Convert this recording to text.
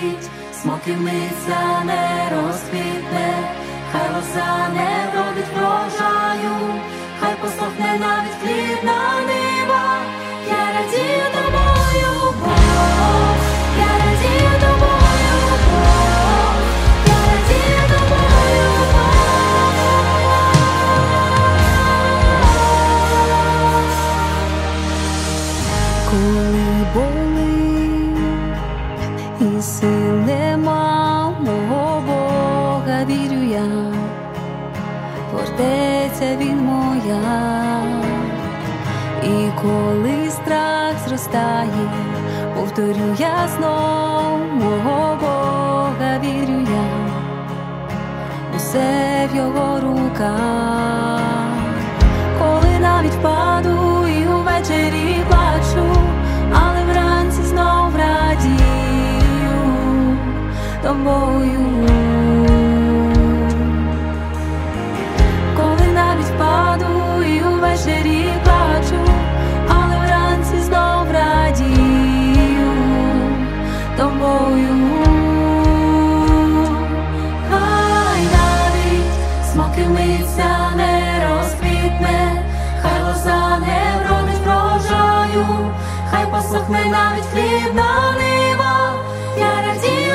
навіть смоківниця не розквітне, хай лоза не вродить врожаю, хай посохне навіть хліб на нива. Я радію тобою, Бог, я радію тобою, Бог, я радію тобою, Бог. Коли болить і сил нема, мого Бога вірю я, фортеця він моя. І коли страх зростає, повторю я знов, мого Бога вірю я, усе в його руках. Коли навіть впаду і увечері плачу, але вранці знов радію тобою. Коли навіть впаду і увечері плачу, але вранці знов радію тобою. Хай навіть смоківниця не розквітне, хай лоза не вродить врожаю, хай посохне навіть хліб на нива. Я радію